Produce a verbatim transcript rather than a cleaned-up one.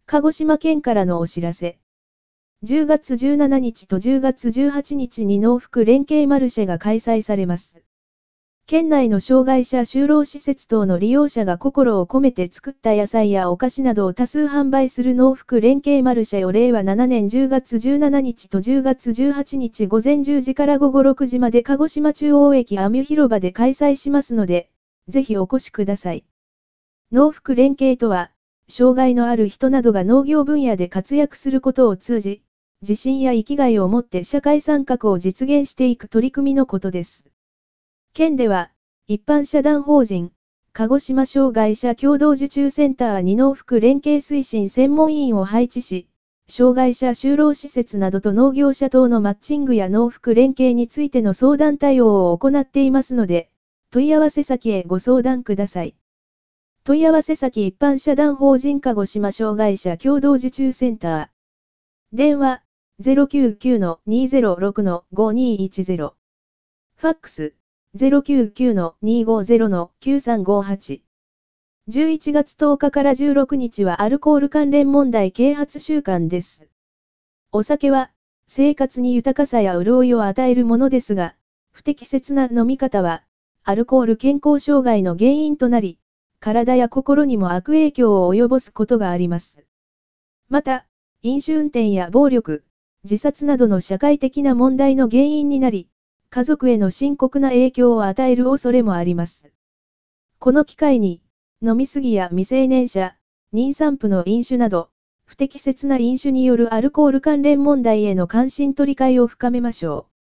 鹿児島県からのお知らせ。じゅうがつじゅうしちにちとじゅうがつじゅうはちにちに農福連携マルシェが開催されます。県内の障害者就労施設等の利用者が心を込めて作った野菜やお菓子などを多数販売する農福連携マルシェをれいわななねんじゅうがつじゅうしちにちとじゅうがつじゅうはちにち午前じゅうじから午後ろくじまで鹿児島中央駅アミュ広場で開催しますので、ぜひお越しください。農福連携とは、障害のある人などが農業分野で活躍することを通じ、自信や生きがいを持って社会参画を実現していく取り組みのことです。県では、一般社団法人、鹿児島障害者共同受注センターに農福連携推進専門委員を配置し、障害者就労施設などと農業者等のマッチングや農福連携についての相談対応を行っていますので、問い合わせ先へご相談ください。問い合わせ先一般社団法人鹿児島障害者共同受注センター。電話 ゼロきゅうきゅうのにゼロろくのごにいちゼロ。ファックス ゼロきゅうきゅうのにごゼロのきゅうさんごはち。じゅういちがつとおかからじゅうろくにちはアルコール関連問題啓発週間です。お酒は生活に豊かさや潤いを与えるものですが、不適切な飲み方はアルコール健康障害の原因となり、体や心にも悪影響を及ぼすことがあります。また、飲酒運転や暴力、自殺などの社会的な問題の原因になり、家族への深刻な影響を与える恐れもあります。この機会に、飲みすぎや未成年者、妊産婦の飲酒など、不適切な飲酒によるアルコール関連問題への関心と理解を深めましょう。